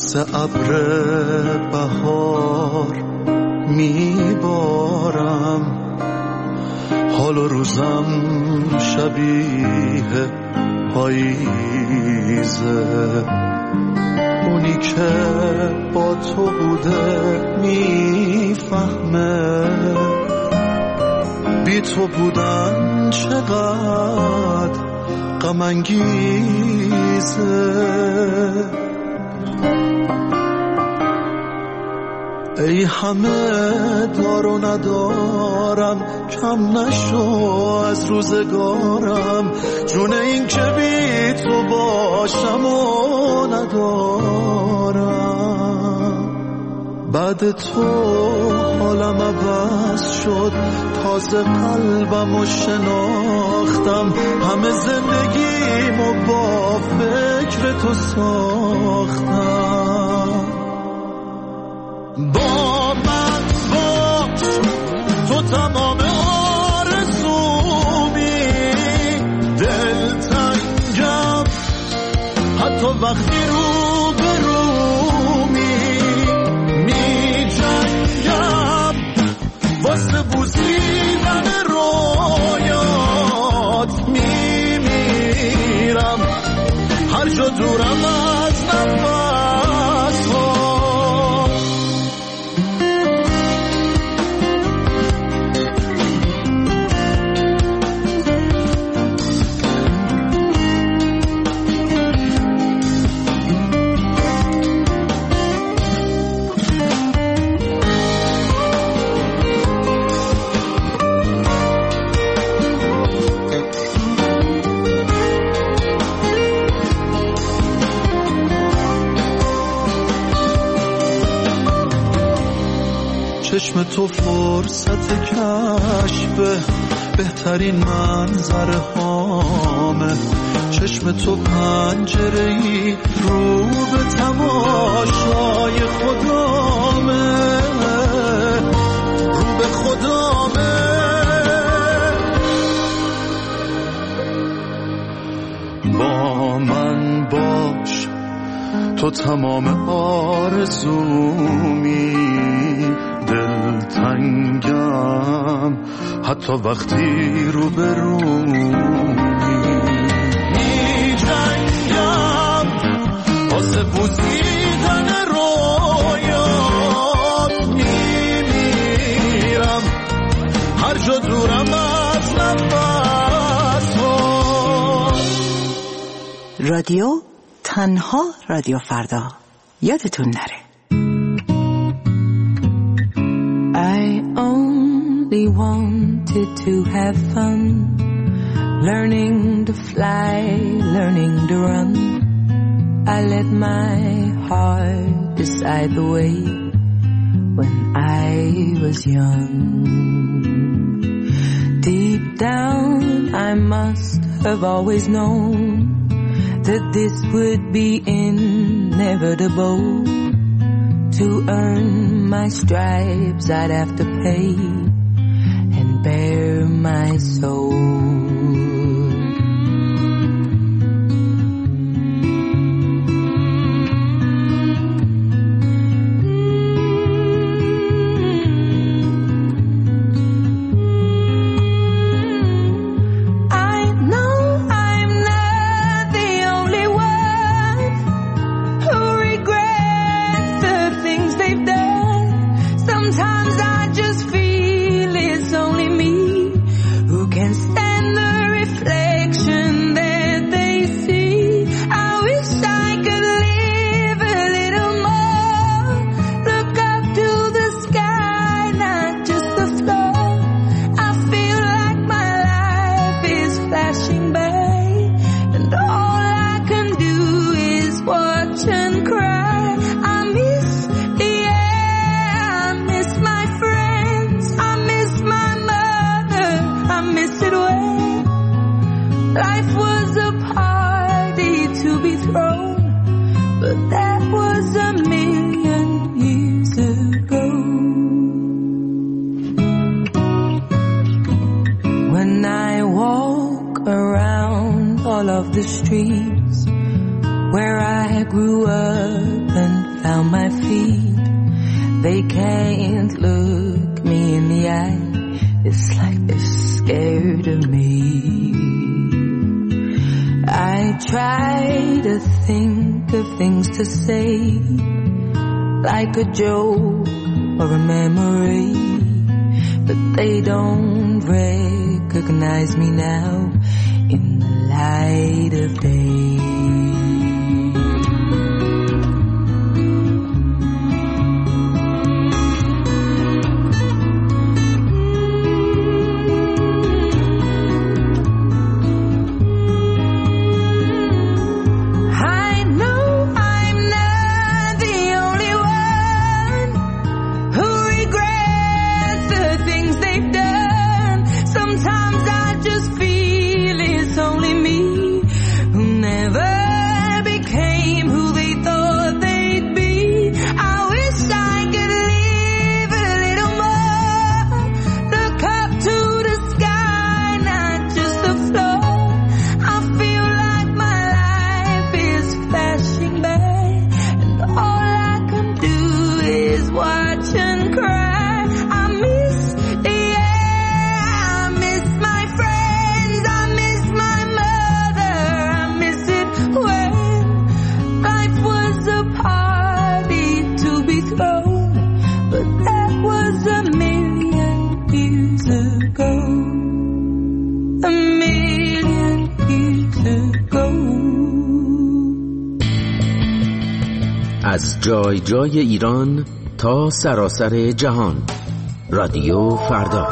ز ابر بهار میبارم، حال و روزم شبیه پاییزه. اونی که با تو بوده میفهمه بی تو بودن چقدر غم انگیزه. ای همه دار و ندارم، کم نشو از روزگارم، جون این که بی تو باشم و ندارم. بعد تو حالم عوض شد، تازه قلبم رو شناختم، همه زندگیمو با فکر تو ساختم. با من باش، تو تمام آرزومی، دلتنگم حتی وقتی رو به رومی، می جنگم واسه بوسیدن رویات، می میرم هر جا دورم از نفس. چشم تو فرصت کشف بهترین منظره هامه، چشم تو پنجره‌ای رو به تماشای خدامه، رو به خدامه. با من باش، تو تمام آرزومی، دلتنگم حتی وقتی رو به رومی، می جنگم واسه بوسیدن رویات، می میرم هر جا دورم از نفس ها. رادیو تنها رادیو فردا، یادتون نره. I only wanted to have fun, learning to fly, learning to run. I let my heart decide the way when I was young. Deep down I must have always known that this would be inevitable. To earn my stripes I'd have to pay and bare my soul. The streets where I grew up and feet. They can't look me in the eye. It's like they're scared of me. I try to think of things to say, like a joke or a memory, but they don't recognize me now in the light of day. از جای جای ایران تا سراسر جهان، رادیو فردا.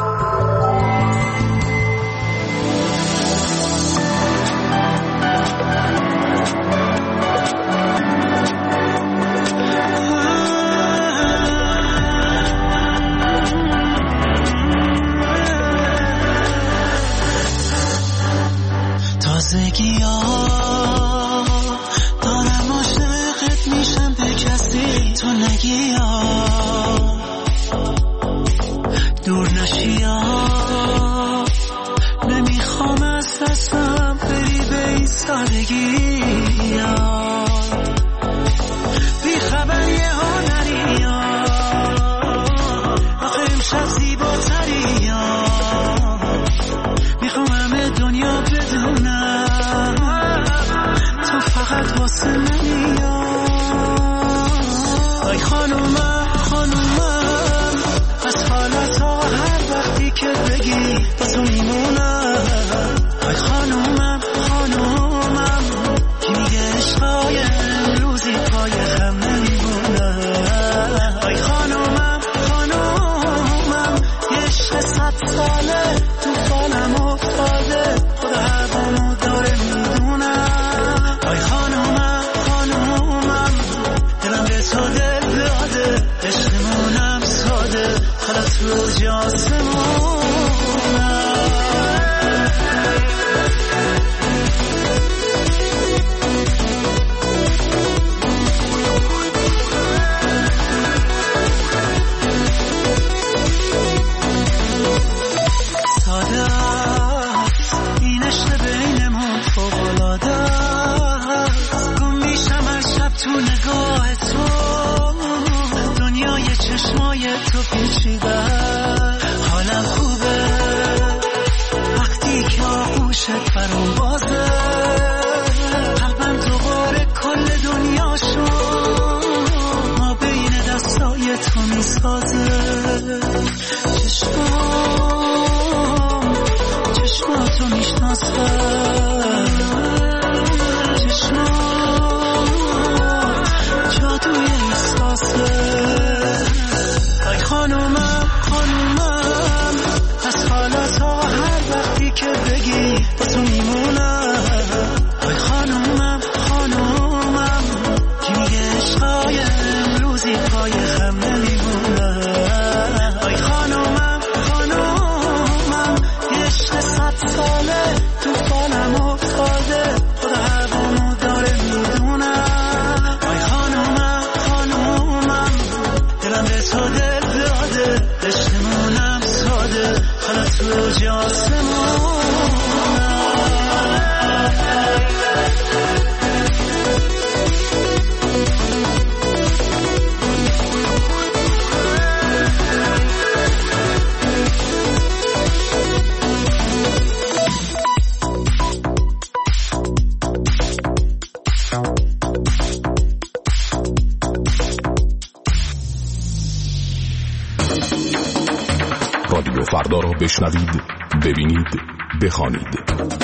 رادیو فردا را بشنوید، ببینید، بخوانید.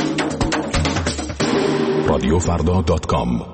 رادیوفردا.com.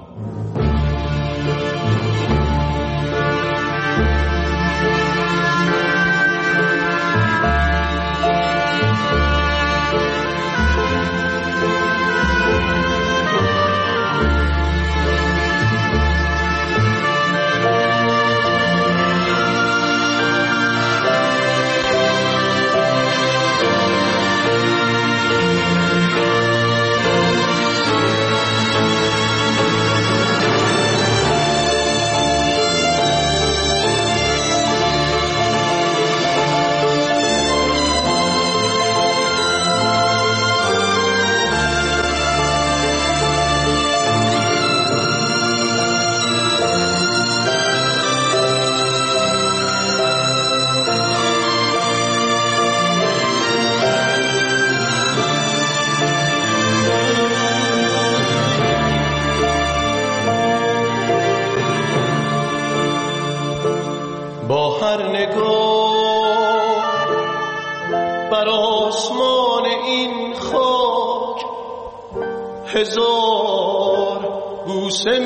با هر نگاه بر آسمان این خاک هزار بوسه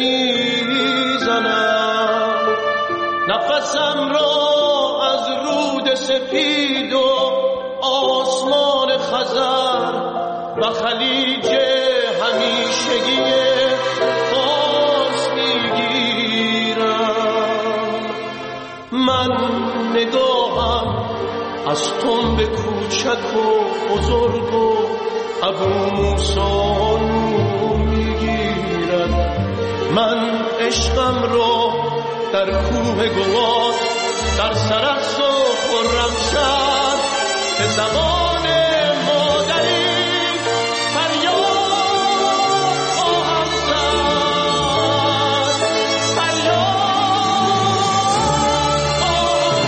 میزنم، نفسم را از رود سپید و آسمان خزر و خلیج همیشگی فارس میگیرم. من نگاهم از تنب کوچک و بزرگ و ابو موسی میگیرد. من عشقم را در کوه گواد، در سرخس و خرمشهر به زبان مادری فریاد خواهم زد، فریاد خواهم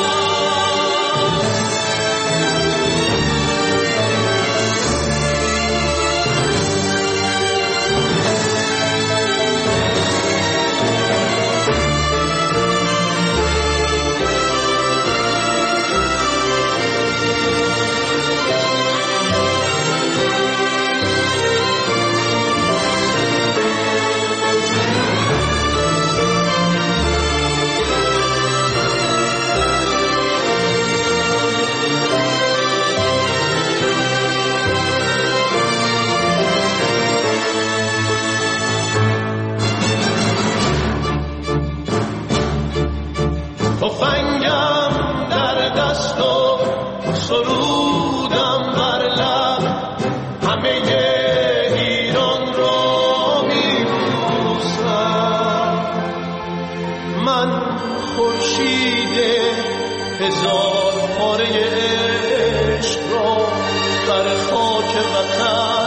تفنگم در دست و سرودم بر لب، همه ایران را میبوسم. من خورشید هزار پاره عشق را بر خاک وطن